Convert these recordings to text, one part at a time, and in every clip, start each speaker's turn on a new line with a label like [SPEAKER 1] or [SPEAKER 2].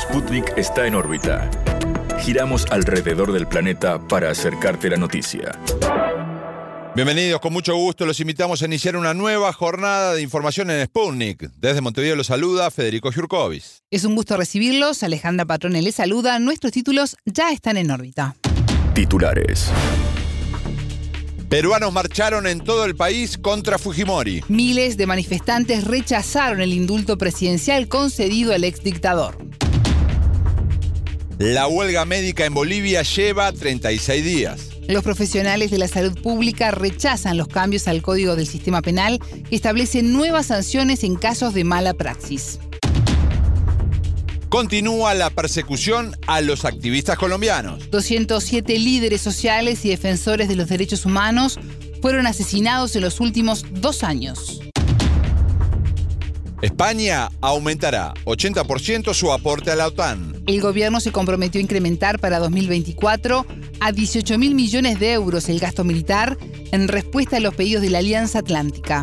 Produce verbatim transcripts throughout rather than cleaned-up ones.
[SPEAKER 1] Sputnik está en órbita. Giramos alrededor del planeta para acercarte la noticia.
[SPEAKER 2] Bienvenidos, con mucho gusto los invitamos a iniciar una nueva jornada de información en Sputnik. Desde Montevideo los saluda Federico Jurkovis.
[SPEAKER 3] Es un gusto recibirlos, Alejandra Patrone les saluda. Nuestros títulos ya están en órbita.
[SPEAKER 1] Titulares.
[SPEAKER 2] Peruanos marcharon en todo el país contra Fujimori.
[SPEAKER 3] Miles de manifestantes rechazaron el indulto presidencial concedido al exdictador.
[SPEAKER 2] La huelga médica en Bolivia lleva treinta y seis días.
[SPEAKER 3] Los profesionales de la salud pública rechazan los cambios al Código del Sistema Penal que establece nuevas sanciones en casos de mala praxis.
[SPEAKER 2] Continúa la persecución a los activistas colombianos.
[SPEAKER 3] doscientos siete líderes sociales y defensores de los derechos humanos fueron asesinados en los últimos dos años.
[SPEAKER 2] España aumentará ochenta por ciento su aporte a la OTAN.
[SPEAKER 3] El gobierno se comprometió a incrementar para dos mil veinticuatro a dieciocho mil millones de euros el gasto militar en respuesta a los pedidos de la Alianza Atlántica.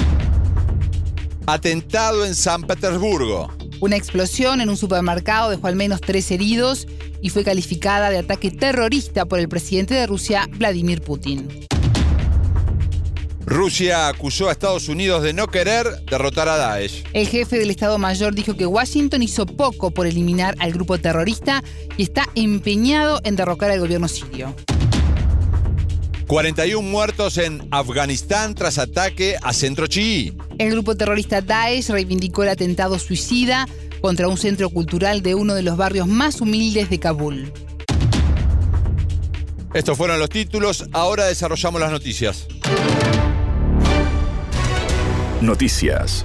[SPEAKER 2] Atentado en San Petersburgo.
[SPEAKER 3] Una explosión en un supermercado dejó al menos tres heridos y fue calificada de ataque terrorista por el presidente de Rusia, Vladimir Putin.
[SPEAKER 2] Rusia acusó a Estados Unidos de no querer derrotar a Daesh.
[SPEAKER 3] El jefe del Estado Mayor dijo que Washington hizo poco por eliminar al grupo terrorista y está empeñado en derrocar al gobierno sirio.
[SPEAKER 2] cuarenta y uno muertos en Afganistán tras ataque a centro chií.
[SPEAKER 3] El grupo terrorista Daesh reivindicó el atentado suicida contra un centro cultural de uno de los barrios más humildes de Kabul.
[SPEAKER 2] Estos fueron los títulos, ahora desarrollamos las noticias.
[SPEAKER 1] Noticias.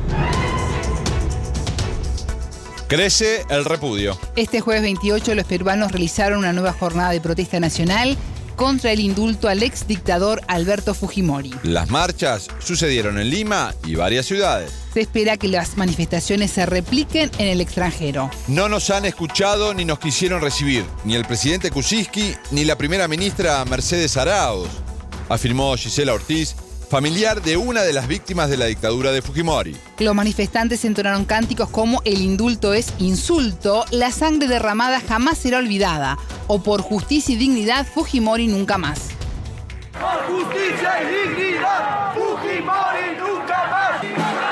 [SPEAKER 2] Crece el repudio.
[SPEAKER 3] Este jueves veintiocho los peruanos realizaron una nueva jornada de protesta nacional contra el indulto al exdictador Alberto Fujimori.
[SPEAKER 2] Las marchas sucedieron en Lima y varias ciudades.
[SPEAKER 3] Se espera que las manifestaciones se repliquen en el extranjero.
[SPEAKER 2] No nos han escuchado ni nos quisieron recibir, ni el presidente Kuczynski ni la primera ministra Mercedes Arauz, afirmó Gisela Ortiz, familiar de una de las víctimas de la dictadura de Fujimori.
[SPEAKER 3] Los manifestantes entonaron cánticos como "El indulto es insulto", "La sangre derramada jamás será olvidada" o "Por justicia y dignidad, Fujimori nunca más".
[SPEAKER 4] Por justicia y dignidad, Fujimori nunca más.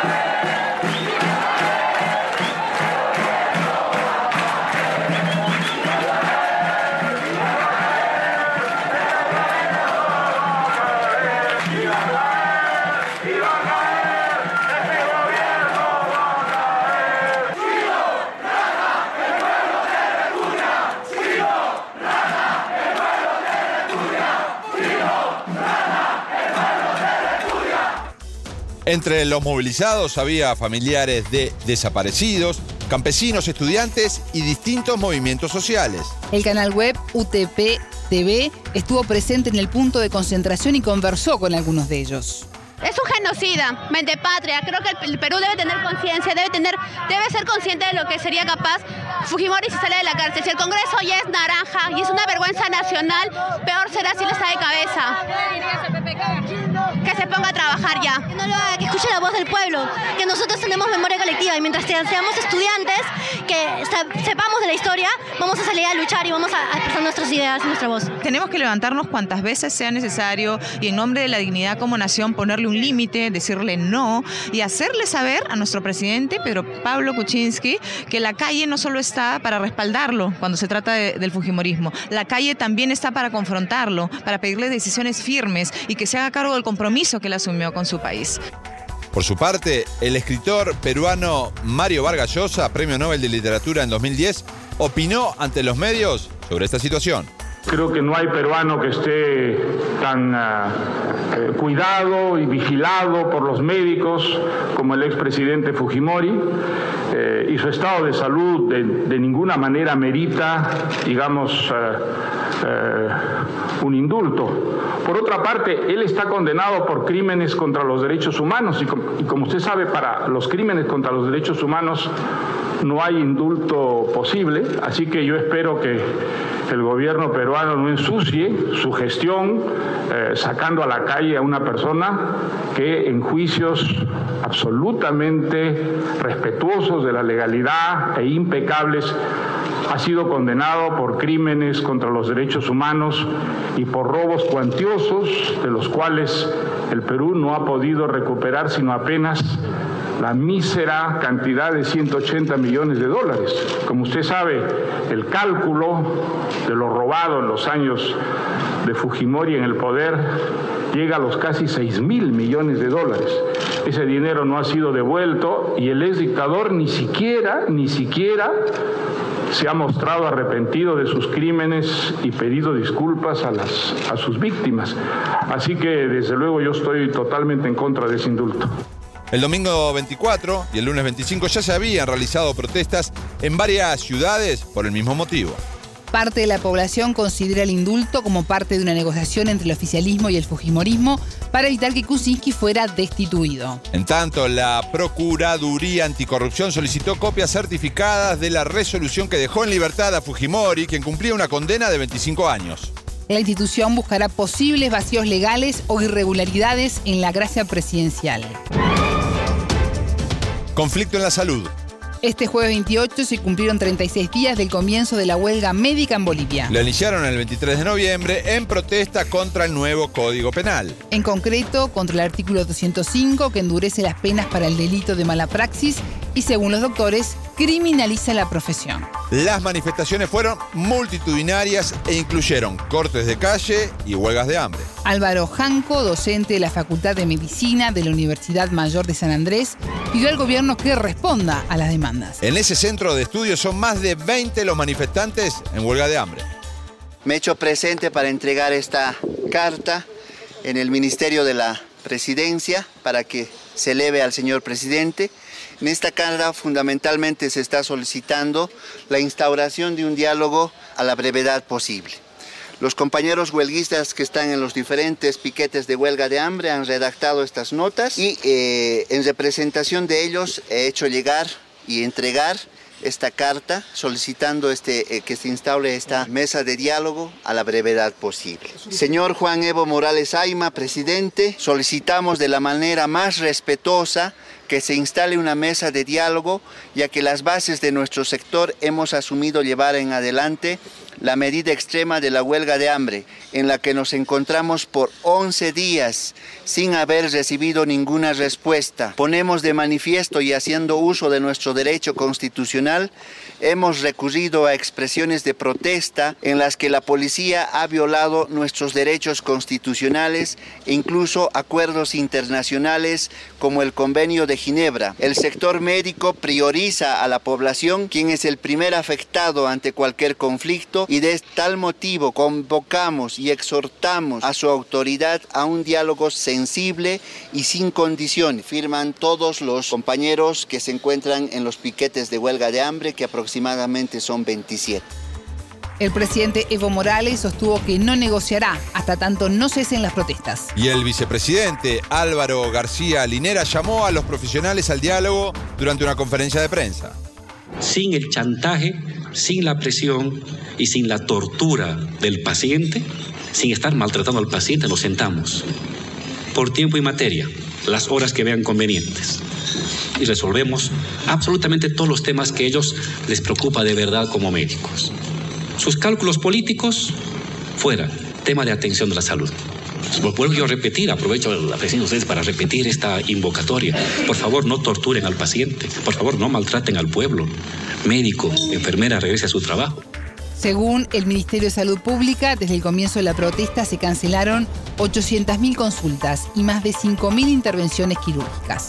[SPEAKER 2] Entre los movilizados había familiares de desaparecidos, campesinos, estudiantes y distintos movimientos sociales.
[SPEAKER 3] El canal web U T P T V estuvo presente en el punto de concentración y conversó con algunos de ellos.
[SPEAKER 5] Es un genocida, mente patria. Creo que el Perú debe tener conciencia, debe tener, debe ser consciente de lo que sería capaz Fujimori si sale de la cárcel. Si el Congreso ya es naranja y es una vergüenza nacional, peor será si le está de cabeza. Que se ponga a trabajar ya.
[SPEAKER 6] Que no lo haga, que escuche la voz del pueblo, que nosotros tenemos memoria colectiva y mientras seamos estudiantes, que sepamos de la historia, vamos a salir a luchar y vamos a expresar nuestras ideas y nuestra voz.
[SPEAKER 7] Tenemos que levantarnos cuantas veces sea necesario y en nombre de la dignidad como nación ponerle un límite, decirle no y hacerle saber a nuestro presidente Pedro Pablo Kuczynski que la calle no solo está para respaldarlo cuando se trata de, del fujimorismo, la calle también está para confrontarlo, para pedirle decisiones firmes y que se haga cargo del compromiso que él asumió con su país.
[SPEAKER 2] Por su parte, el escritor peruano Mario Vargas Llosa, Premio Nobel de Literatura en dos mil diez, opinó ante los medios sobre esta situación.
[SPEAKER 8] Creo que no hay peruano que esté tan uh, eh, cuidado y vigilado por los médicos como el expresidente Fujimori, eh, y su estado de salud de, de ninguna manera merita, digamos, uh, uh, un indulto. Por otra parte, él está condenado por crímenes contra los derechos humanos y, com- y como usted sabe, para los crímenes contra los derechos humanos no hay indulto posible, así que yo espero que el gobierno peruano no ensucie su gestión eh, sacando a la calle a una persona que en juicios absolutamente respetuosos de la legalidad e impecables ha sido condenado por crímenes contra los derechos humanos y por robos cuantiosos, de los cuales el Perú no ha podido recuperar sino apenas la mísera cantidad de ciento ochenta millones de dólares. Como usted sabe, el cálculo de lo robado en los años de Fujimori en el poder llega a los casi seis mil millones de dólares. Ese dinero no ha sido devuelto y el exdictador ni siquiera, ni siquiera se ha mostrado arrepentido de sus crímenes y pedido disculpas a, las, a sus víctimas. Así que, desde luego, yo estoy totalmente en contra de ese indulto.
[SPEAKER 2] El domingo veinticuatro y el lunes veinticinco ya se habían realizado protestas en varias ciudades por el mismo motivo.
[SPEAKER 3] Parte de la población considera el indulto como parte de una negociación entre el oficialismo y el fujimorismo para evitar que Kuczynski fuera destituido.
[SPEAKER 2] En tanto, la Procuraduría Anticorrupción solicitó copias certificadas de la resolución que dejó en libertad a Fujimori, quien cumplía una condena de veinticinco años.
[SPEAKER 3] La institución buscará posibles vacíos legales o irregularidades en la gracia presidencial.
[SPEAKER 2] Conflicto en la salud.
[SPEAKER 3] Este jueves veintiocho se cumplieron treinta y seis días del comienzo de la huelga médica en Bolivia.
[SPEAKER 2] Lo iniciaron el veintitrés de noviembre en protesta contra el nuevo Código Penal.
[SPEAKER 3] En concreto, contra el artículo doscientos cinco, que endurece las penas para el delito de mala praxis y, según los doctores, criminaliza la profesión.
[SPEAKER 2] Las manifestaciones fueron multitudinarias e incluyeron cortes de calle y huelgas de hambre.
[SPEAKER 3] Álvaro Janco, docente de la Facultad de Medicina de la Universidad Mayor de San Andrés, pidió al gobierno que responda a las demandas.
[SPEAKER 2] En ese centro de estudios son más de veinte los manifestantes en huelga de hambre.
[SPEAKER 9] Me he hecho presente para entregar esta carta en el Ministerio de la Presidencia para que se eleve al señor presidente. En esta carta fundamentalmente se está solicitando la instauración de un diálogo a la brevedad posible. Los compañeros huelguistas que están en los diferentes piquetes de huelga de hambre han redactado estas notas y eh, en representación de ellos he hecho llegar y entregar esta carta solicitando este, eh, que se instaure esta mesa de diálogo a la brevedad posible. Señor Juan Evo Morales Ayma, presidente, solicitamos de la manera más respetuosa que se instale una mesa de diálogo, ya que las bases de nuestro sector hemos asumido llevar en adelante la medida extrema de la huelga de hambre, en la que nos encontramos por once días sin haber recibido ninguna respuesta. Ponemos de manifiesto y haciendo uso de nuestro derecho constitucional, hemos recurrido a expresiones de protesta en las que la policía ha violado nuestros derechos constitucionales e incluso acuerdos internacionales como el Convenio de Ginebra. El sector médico prioriza a la población, quien es el primer afectado ante cualquier conflicto, y de tal motivo convocamos y exhortamos a su autoridad a un diálogo sensible y sin condiciones. Firman todos los compañeros que se encuentran en los piquetes de huelga de hambre, que aproximadamente son veintisiete.
[SPEAKER 3] El presidente Evo Morales sostuvo que no negociará hasta tanto no cesen las protestas.
[SPEAKER 2] Y el vicepresidente Álvaro García Linera llamó a los profesionales al diálogo durante una conferencia de prensa.
[SPEAKER 10] Sin el chantaje, sin la presión y sin la tortura del paciente, sin estar maltratando al paciente, nos sentamos por tiempo y materia, las horas que vean convenientes, y resolvemos absolutamente todos los temas que a ellos les preocupa de verdad como médicos. Sus cálculos políticos, fuera. Tema de atención de la salud. Vuelvo yo a repetir, aprovecho la presencia de ustedes para repetir esta invocatoria. Por favor, no torturen al paciente. Por favor, no maltraten al pueblo. Médico, enfermera, regrese a su trabajo.
[SPEAKER 3] Según el Ministerio de Salud Pública, desde el comienzo de la protesta se cancelaron ochocientas mil consultas y más de cinco mil intervenciones quirúrgicas.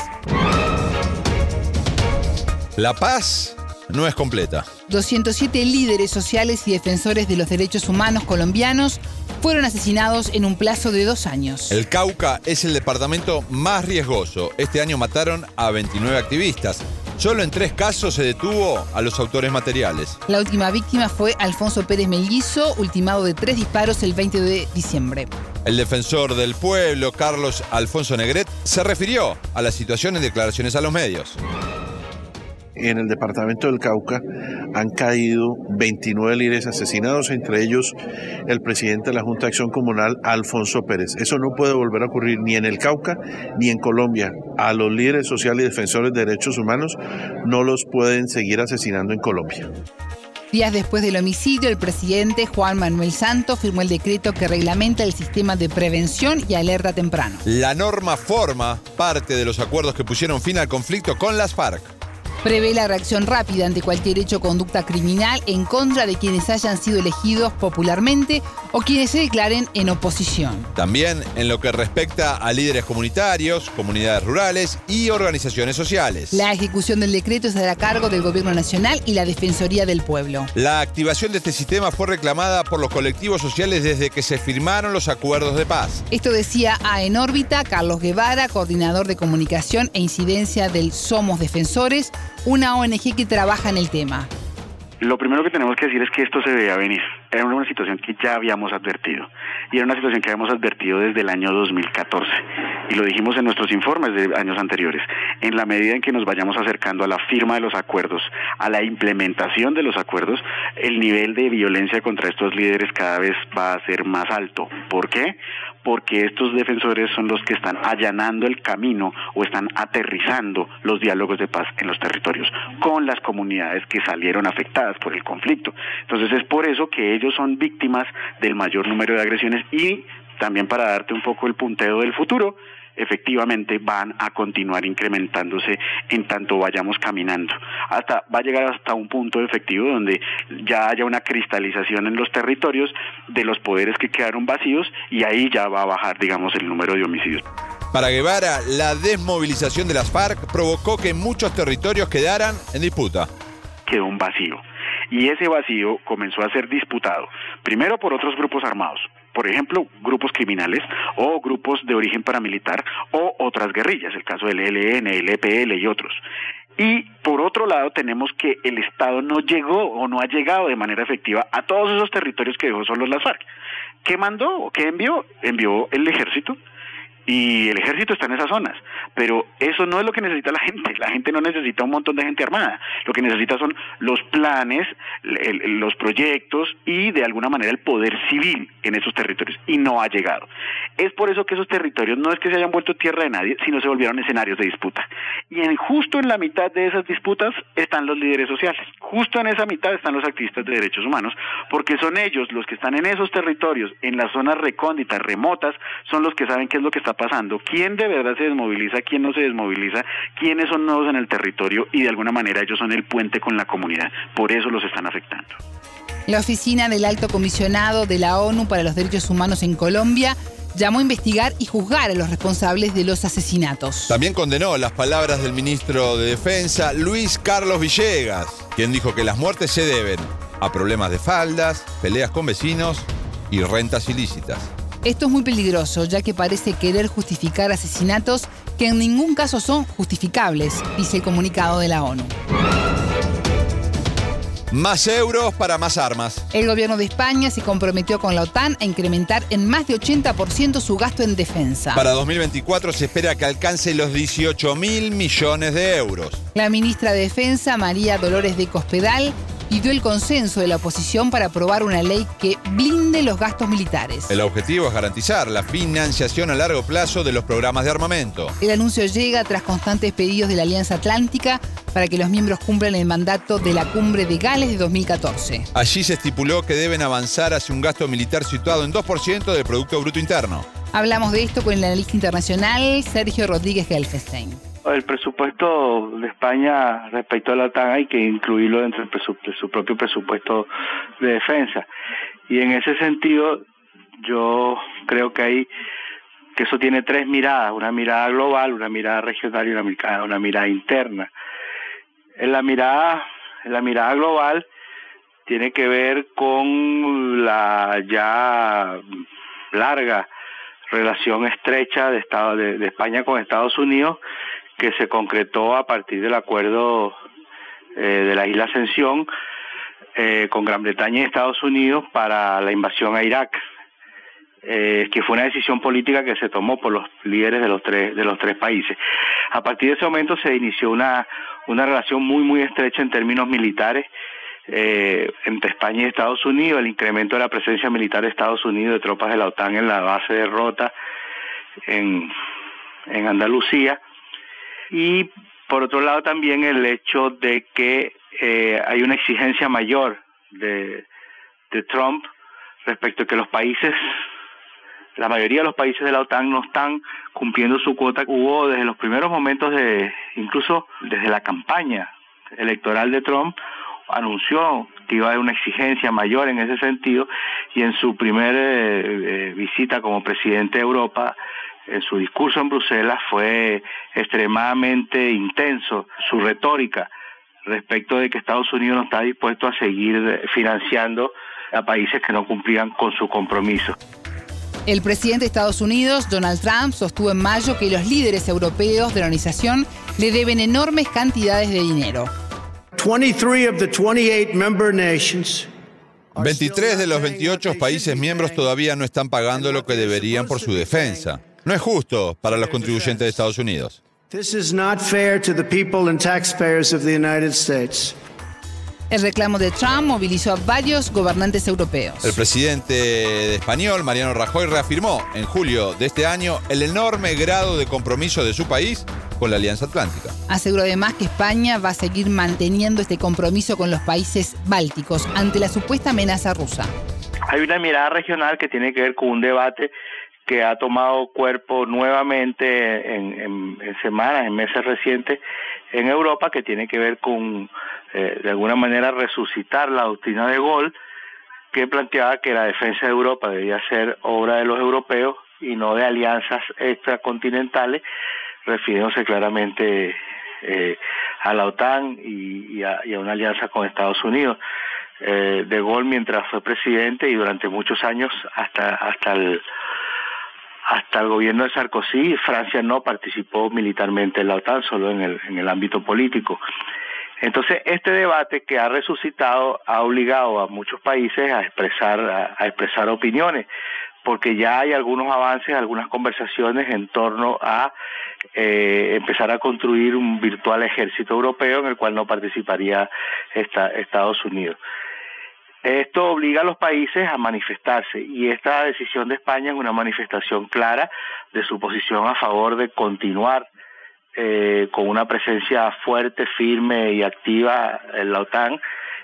[SPEAKER 2] La paz no es completa.
[SPEAKER 3] doscientos siete líderes sociales y defensores de los derechos humanos colombianos fueron asesinados en un plazo de dos años.
[SPEAKER 2] El Cauca es el departamento más riesgoso. Este año mataron a veintinueve activistas. Solo en tres casos se detuvo a los autores materiales.
[SPEAKER 3] La última víctima fue Alfonso Pérez Melguizo, ultimado de tres disparos el veinte de diciembre.
[SPEAKER 2] El defensor del pueblo, Carlos Alfonso Negret, se refirió a la situación en declaraciones a los medios.
[SPEAKER 11] En el departamento del Cauca han caído veintinueve líderes asesinados, entre ellos el presidente de la Junta de Acción Comunal, Alfonso Pérez. Eso no puede volver a ocurrir ni en el Cauca ni en Colombia. A los líderes sociales y defensores de derechos humanos no los pueden seguir asesinando en Colombia.
[SPEAKER 3] Días después del homicidio, el presidente Juan Manuel Santos firmó el decreto que reglamenta el sistema de prevención y alerta temprano.
[SPEAKER 2] La norma forma parte de los acuerdos que pusieron fin al conflicto con las FARC.
[SPEAKER 3] Prevé la reacción rápida ante cualquier hecho o conducta criminal en contra de quienes hayan sido elegidos popularmente o quienes se declaren en oposición.
[SPEAKER 2] También en lo que respecta a líderes comunitarios, comunidades rurales y organizaciones sociales.
[SPEAKER 3] La ejecución del decreto estará a cargo del Gobierno Nacional y la Defensoría del Pueblo.
[SPEAKER 2] La activación de este sistema fue reclamada por los colectivos sociales desde que se firmaron los acuerdos de paz.
[SPEAKER 3] Esto decía a En órbita Carlos Guevara, coordinador de comunicación e incidencia del Somos Defensores, una O N G que trabaja en el tema.
[SPEAKER 12] Lo primero que tenemos que decir es que esto se veía venir. Era una situación que ya habíamos advertido. Y era una situación que habíamos advertido desde el año dos mil catorce. Y lo dijimos en nuestros informes de años anteriores. En la medida en que nos vayamos acercando a la firma de los acuerdos, a la implementación de los acuerdos, el nivel de violencia contra estos líderes cada vez va a ser más alto. ¿Por qué? Porque estos defensores son los que están allanando el camino o están aterrizando los diálogos de paz en los territorios con las comunidades que salieron afectadas por el conflicto. Entonces es por eso que ellos son víctimas del mayor número de agresiones y también para darte un poco el punteo del futuro, efectivamente van a continuar incrementándose en tanto vayamos caminando. Hasta va a llegar hasta un punto efectivo donde ya haya una cristalización en los territorios de los poderes que quedaron vacíos y ahí ya va a bajar, digamos, el número de homicidios.
[SPEAKER 2] Para Guevara, la desmovilización de las FARC provocó que muchos territorios quedaran en disputa.
[SPEAKER 12] Quedó un vacío. Y ese vacío comenzó a ser disputado, primero por otros grupos armados, por ejemplo, grupos criminales o grupos de origen paramilitar o otras guerrillas, el caso del E L N, el E P L y otros. Y por otro lado tenemos que el Estado no llegó o no ha llegado de manera efectiva a todos esos territorios que dejó solos las FARC. ¿Qué mandó o qué envió? Envió el ejército. Y el ejército está en esas zonas, pero eso no es lo que necesita la gente. La gente no necesita un montón de gente armada. Lo que necesita son los planes, el, los proyectos y de alguna manera el poder civil en esos territorios, y no ha llegado. Es por eso que esos territorios no es que se hayan vuelto tierra de nadie, sino se volvieron escenarios de disputa. Y en, justo en la mitad de esas disputas están los líderes sociales. Justo en esa mitad están los activistas de derechos humanos, porque son ellos los que están en esos territorios, en las zonas recónditas, remotas, son los que saben qué es lo que está pasando, quién de verdad se desmoviliza, quién no se desmoviliza, quiénes son nuevos en el territorio y de alguna manera ellos son el puente con la comunidad. Por eso los están afectando.
[SPEAKER 3] La oficina del Alto Comisionado de la ONU para los Derechos Humanos en Colombia llamó a investigar y juzgar a los responsables de los asesinatos.
[SPEAKER 2] También condenó las palabras del ministro de Defensa, Luis Carlos Villegas, quien dijo que las muertes se deben a problemas de faldas, peleas con vecinos y rentas ilícitas.
[SPEAKER 3] Esto es muy peligroso, ya que parece querer justificar asesinatos que en ningún caso son justificables, dice el comunicado de la ONU.
[SPEAKER 2] Más euros para más armas.
[SPEAKER 3] El gobierno de España se comprometió con la OTAN a incrementar en más de ochenta por ciento su gasto en defensa.
[SPEAKER 2] Para dos mil veinticuatro se espera que alcance los dieciocho mil millones de euros.
[SPEAKER 3] La ministra de Defensa, María Dolores de Cospedal, pidió el consenso de la oposición para aprobar una ley que blinde los gastos militares.
[SPEAKER 2] El objetivo es garantizar la financiación a largo plazo de los programas de armamento.
[SPEAKER 3] El anuncio llega tras constantes pedidos de la Alianza Atlántica para que los miembros cumplan el mandato de la Cumbre de Gales de dos mil catorce.
[SPEAKER 2] Allí se estipuló que deben avanzar hacia un gasto militar situado en dos por ciento del Producto Bruto Interno.
[SPEAKER 3] Hablamos de esto con el analista internacional Sergio Rodríguez Gelfestein.
[SPEAKER 13] El presupuesto de España respecto a la OTAN hay que incluirlo dentro de su, de su propio presupuesto de defensa. Y en ese sentido, yo creo que hay que eso tiene tres miradas, una mirada global, una mirada regional y una mirada, una mirada interna. En la mirada, en la mirada global tiene que ver con la ya larga relación estrecha de, Estado, de, de España con Estados Unidos, que se concretó a partir del acuerdo eh, de la isla Ascensión eh, con Gran Bretaña y Estados Unidos para la invasión a Irak, eh, que fue una decisión política que se tomó por los líderes de los tres de los tres países. A partir de ese momento se inició una una relación muy muy estrecha en términos militares eh, entre España y Estados Unidos, el incremento de la presencia militar de Estados Unidos de tropas de la OTAN en la base de Rota en en Andalucía. Y por otro lado también el hecho de que eh, hay una exigencia mayor de, de Trump respecto a que los países, la mayoría de los países de la OTAN no están cumpliendo su cuota. Hubo desde los primeros momentos, de incluso desde la campaña electoral de Trump, anunció que iba a haber una exigencia mayor en ese sentido, y en su primera eh, eh, visita como presidente de Europa, en su discurso en Bruselas, fue extremadamente intenso su retórica respecto de que Estados Unidos no está dispuesto a seguir financiando a países que no cumplían con su compromiso.
[SPEAKER 3] El presidente de Estados Unidos, Donald Trump, sostuvo en mayo que los líderes europeos de la organización le deben enormes cantidades de dinero.
[SPEAKER 2] veintitrés de los veintiocho países miembros todavía no están pagando lo que deberían por su defensa. No es justo para los contribuyentes de Estados Unidos.
[SPEAKER 14] This is not fair to the people and taxpayers of the United States.
[SPEAKER 3] El reclamo de Trump movilizó a varios gobernantes europeos.
[SPEAKER 2] El presidente español, Mariano Rajoy, reafirmó en julio de este año el enorme grado de compromiso de su país con la Alianza Atlántica.
[SPEAKER 3] Aseguró además que España va a seguir manteniendo este compromiso con los países bálticos ante la supuesta amenaza rusa.
[SPEAKER 13] Hay una mirada regional que tiene que ver con un debate que ha tomado cuerpo nuevamente en, en, en semanas, en meses recientes en Europa, que tiene que ver con, eh, de alguna manera, resucitar la doctrina de Gaulle, que planteaba que la defensa de Europa debía ser obra de los europeos y no de alianzas extracontinentales, refiriéndose claramente eh, a la OTAN y, y, a, y a una alianza con Estados Unidos. Eh, de Gaulle, mientras fue presidente y durante muchos años, hasta hasta el hasta el gobierno de Sarkozy, Francia no participó militarmente en la OTAN, solo en el en el ámbito político. Entonces, este debate que ha resucitado ha obligado a muchos países a expresar a, a expresar opiniones, porque ya hay algunos avances, algunas conversaciones en torno a eh, empezar a construir un virtual ejército europeo en el cual no participaría esta, Estados Unidos. Esto obliga a los países a manifestarse, y esta decisión de España es una manifestación clara de su posición a favor de continuar eh, con una presencia fuerte, firme y activa en la OTAN,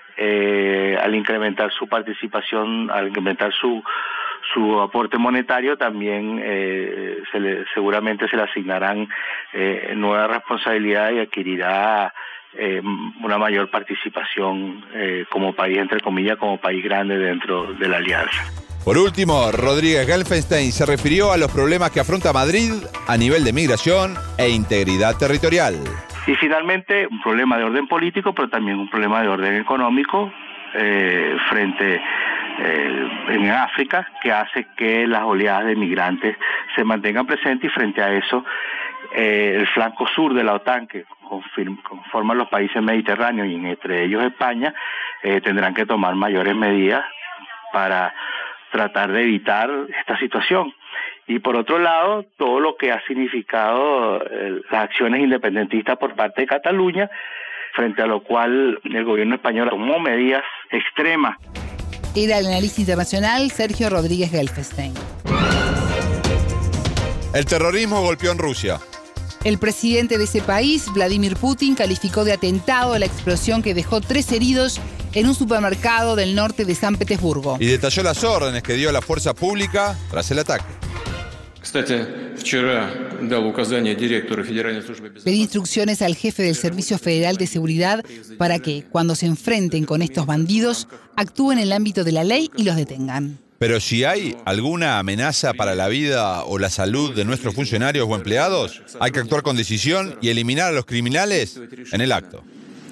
[SPEAKER 13] eh, al incrementar su participación, al incrementar su su aporte monetario. También eh, se le, seguramente se le asignarán eh, nuevas responsabilidades y adquirirá eh, una mayor participación eh, como país, entre comillas, como país grande dentro de la alianza.
[SPEAKER 2] Por último, Rodríguez Gelfenstein se refirió a los problemas que afronta Madrid a nivel de migración e integridad territorial.
[SPEAKER 13] Y finalmente, un problema de orden político, pero también un problema de orden económico eh, frente eh, en África, que hace que las oleadas de migrantes se mantengan presentes, y frente a eso eh, el flanco sur de la OTAN, que conforman los países mediterráneos y entre ellos España, eh, tendrán que tomar mayores medidas para tratar de evitar esta situación. Y por otro lado, todo lo que ha significado eh, las acciones independentistas por parte de Cataluña, frente a lo cual el gobierno español tomó medidas extremas.
[SPEAKER 3] Era el analista internacional Sergio Rodríguez Gelfenstein.
[SPEAKER 2] El terrorismo golpeó en Rusia.
[SPEAKER 3] El presidente de ese país, Vladimir Putin, calificó de atentado la explosión que dejó tres heridos en un supermercado del norte de San Petersburgo.
[SPEAKER 2] Y detalló las órdenes que dio la fuerza pública tras el ataque.
[SPEAKER 3] Pedí instrucciones al jefe del Servicio Federal de Seguridad para que, cuando se enfrenten con estos bandidos, actúen en el ámbito de la ley y los detengan.
[SPEAKER 2] Pero si hay alguna amenaza para la vida o la salud de nuestros funcionarios o empleados, hay que actuar con decisión y eliminar a los criminales en el acto.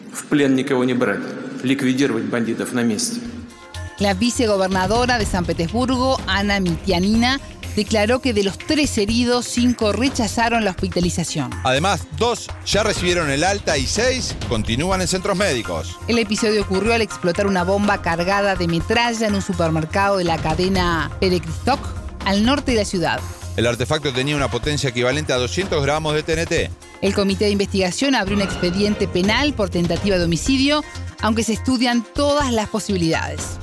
[SPEAKER 3] La vicegobernadora de San Petersburgo, Ana Mitianina, declaró que de los tres heridos, cinco rechazaron la hospitalización.
[SPEAKER 2] Además, dos ya recibieron el alta y seis continúan en centros médicos.
[SPEAKER 3] El episodio ocurrió al explotar una bomba cargada de metralla en un supermercado de la cadena Perekristok, al norte de la ciudad.
[SPEAKER 2] El artefacto tenía una potencia equivalente a doscientos gramos de T N T.
[SPEAKER 3] El comité de investigación abrió un expediente penal por tentativa de homicidio, aunque se estudian todas las posibilidades.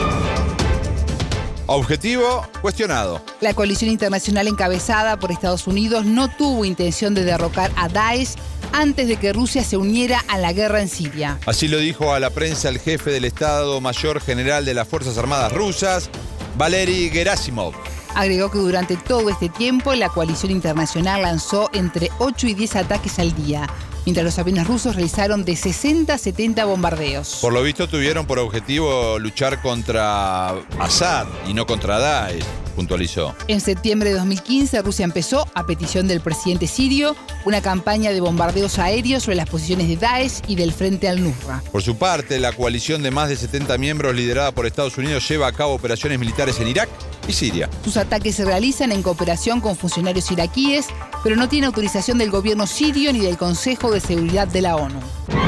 [SPEAKER 2] Objetivo cuestionado.
[SPEAKER 3] La coalición internacional encabezada por Estados Unidos no tuvo intención de derrocar a Daesh antes de que Rusia se uniera a la guerra en Siria.
[SPEAKER 2] Así lo dijo a la prensa el jefe del Estado Mayor General de las Fuerzas Armadas rusas, Valery Gerasimov.
[SPEAKER 3] Agregó que durante todo este tiempo la coalición internacional lanzó entre ocho y diez ataques al día, mientras los aviones rusos realizaron de sesenta a setenta bombardeos.
[SPEAKER 2] Por lo visto tuvieron por objetivo luchar contra Assad y no contra Daesh, puntualizó.
[SPEAKER 3] En septiembre de dos mil quince, Rusia empezó, a petición del presidente sirio, una campaña de bombardeos aéreos sobre las posiciones de Daesh y del Frente al-Nusra.
[SPEAKER 2] Por su parte, la coalición de más de setenta miembros liderada por Estados Unidos lleva a cabo operaciones militares en Irak y Siria.
[SPEAKER 3] Sus ataques se realizan en cooperación con funcionarios iraquíes, pero no tiene autorización del gobierno sirio ni del Consejo de Seguridad de la ONU.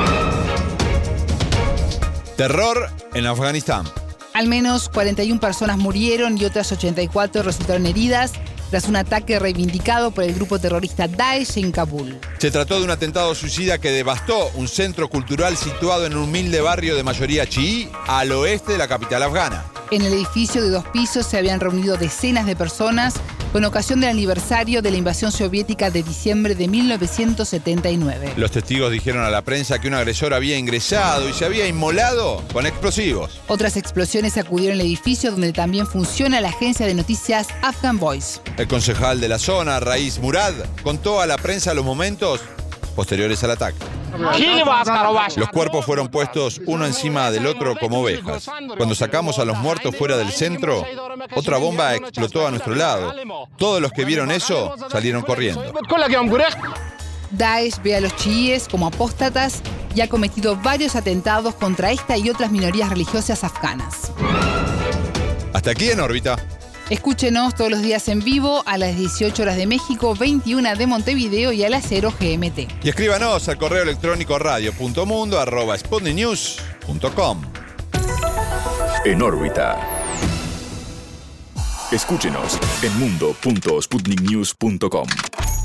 [SPEAKER 2] Terror en Afganistán.
[SPEAKER 3] Al menos cuarenta y una personas murieron y otras ochenta y cuatro resultaron heridas tras un ataque reivindicado por el grupo terrorista Daesh en Kabul.
[SPEAKER 2] Se trató de un atentado suicida que devastó un centro cultural situado en un humilde barrio de mayoría chií al oeste de la capital afgana.
[SPEAKER 3] En el edificio de dos pisos se habían reunido decenas de personas con ocasión del aniversario de la invasión soviética de diciembre de mil novecientos setenta y nueve.
[SPEAKER 2] Los testigos dijeron a la prensa que un agresor había ingresado y se había inmolado con explosivos.
[SPEAKER 3] Otras explosiones sacudieron el edificio donde también funciona la agencia de noticias Afghan Voice.
[SPEAKER 2] El concejal de la zona, Raiz Murad, contó a la prensa los momentos posteriores al ataque. Los cuerpos fueron puestos uno encima del otro como ovejas. Cuando sacamos a los muertos fuera del centro, otra bomba explotó a nuestro lado. Todos los que vieron eso salieron corriendo.
[SPEAKER 3] Daesh ve a los chiíes como apóstatas y ha cometido varios atentados contra esta y otras minorías religiosas afganas.
[SPEAKER 2] Hasta aquí en órbita.
[SPEAKER 3] Escúchenos todos los días en vivo a las dieciocho horas de México, veintiuna de Montevideo y a las cero G M T.
[SPEAKER 2] Y escríbanos al correo electrónico radio punto mundo arroba sputnik news punto com.
[SPEAKER 1] En órbita. Escúchenos en mundo punto sputnik news punto com.